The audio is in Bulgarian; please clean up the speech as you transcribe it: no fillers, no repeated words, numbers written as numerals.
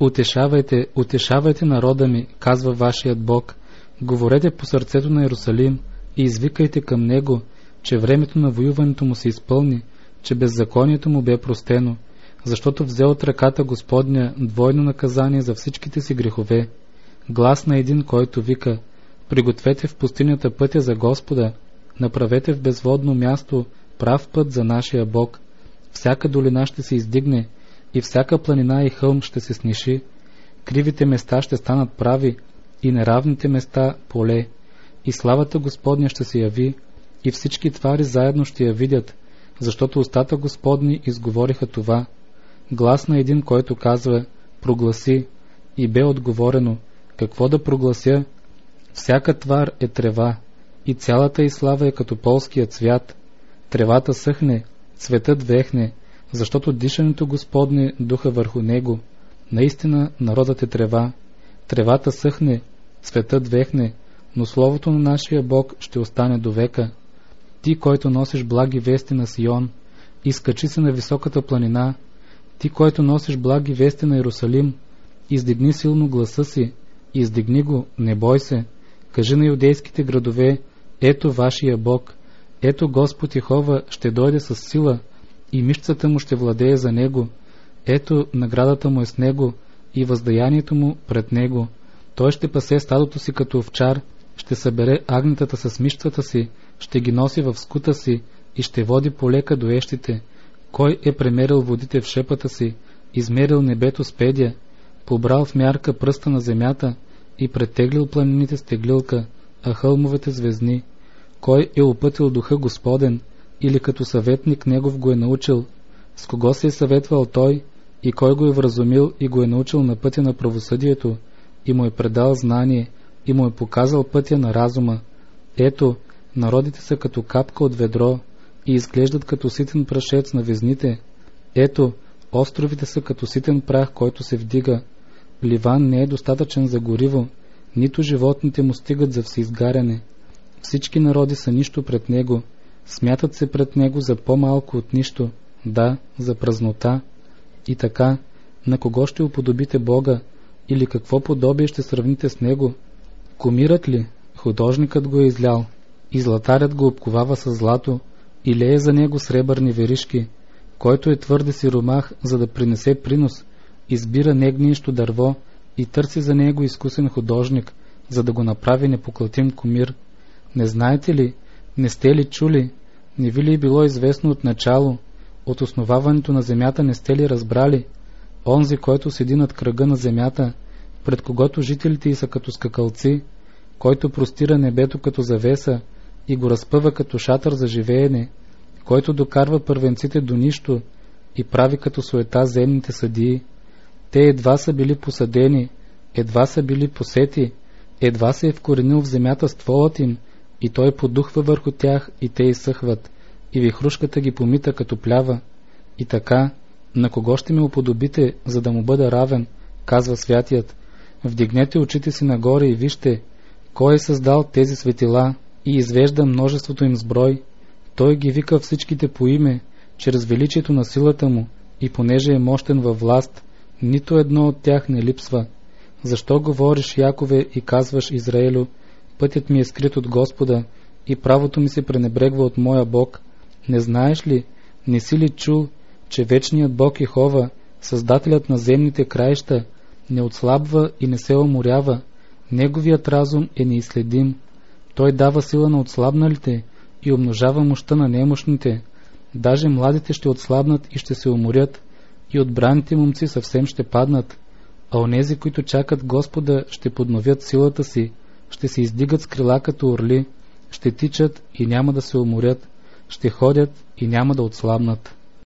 Утешавайте, утешавайте народа ми, казва вашият Бог. Говорете по сърцето на Иерусалим и извикайте към него, че времето на воюването му се изпълни, че беззаконието му бе простено, защото взе от ръката Господня двойно наказание за всичките си грехове. Глас на един, който вика: пригответе в пустинята пътя за Господа, направете в безводно място прав път за нашия Бог. Всяка долина ще се издигне и всяка планина и хълм ще се сниши. Кривите места ще станат прави и неравните места поле. И славата Господня ще се яви и всички твари заедно ще я видят, защото устата Господни изговориха това. Глас на един, който казва: прогласи, и бе отговорено: какво да проглася? Всяка твар е трева и цялата й слава е като полския цвят. Тревата съхне, цветът вехне, защото дишането Господне духа върху него. Наистина народът е трева. Тревата съхне, цветът вехне, но словото на нашия Бог ще остане до века. Ти, който носиш благи вести на Сион, изкачи се на високата планина. Ти, който носиш благи вести на Иерусалим, издигни силно гласа си, издигни го, не бой се. Кажи на юдейските градове: ето вашия Бог, ето Господ Йехова ще дойде с сила и мишцата му ще владее за него. Ето наградата му е с него и въздаянието му пред него. Той ще пасе стадото си като овчар, ще събере агнетата с мишцата си, ще ги носи в скута си и ще води полека до ещите. Кой е премерил водите в шепата си, измерил небето с педя, побрал в мярка пръста на земята и претеглил планините с теглилка, а хълмовете звездни? Кой е опътил духа Господен, или като съветник негов го е научил? С кого се е съветвал той, и кой го е вразумил и го е научил на пътя на правосъдието, и му е предал знание, и му е показал пътя на разума? Ето, народите са като капка от ведро и изглеждат като ситен прашец на везните. Ето, островите са като ситен прах, който се вдига. Ливан не е достатъчен за гориво, нито животните му стигат за всеизгаряне. Всички народи са нищо пред него, смятат се пред него за по-малко от нищо, да, за празнота. И така, на кого ще уподобите Бога, или какво подобие ще сравните с него? Кумирът ли? Художникът го е излял, и златарят го обковава с злато, и лее за него сребърни веришки. Който е твърде сиромах, за да принесе принос, избира негниещо дърво и търси за него изкусен художник, за да го направи непоклатим кумир. Не знаете ли, не сте ли чули, не ви ли е било известно от начало, от основаването на земята не сте ли разбрали? Онзи, който седи над кръга на земята, пред когото жителите й са като скакалци, който простира небето като завеса и го разпъва като шатър за живеене, който докарва първенците до нищо и прави като суета земните съдии. Те едва са били посадени, едва са били посети, едва се е вкоренил в земята стволът им, и той подухва върху тях и те изсъхват, и вихрушката ги помита като плява. И така, на кого ще ме уподобите, за да му бъда равен, казва святият. Вдигнете очите си нагоре и вижте, кой е създал тези светила и извежда множеството им с брой. Той ги вика всичките по име, чрез величието на силата му, и понеже е мощен във власт, нито едно от тях не липсва. Защо говориш, Якове, и казваш, Израелю: пътят ми е скрит от Господа и правото ми се пренебрегва от моя Бог? Не знаеш ли, не си ли чул, че вечният Бог Йехова, създателят на земните краища, не отслабва и не се уморява? Неговият разум е неизследим. Той дава сила на отслабналите и умножава мощта на немощните. Даже младите ще отслабнат и ще се уморят, и отбраните момци съвсем ще паднат. А онези, които чакат Господа, ще подновят силата си, ще се издигат с крила като орли, ще тичат и няма да се уморят, ще ходят и няма да отслабнат.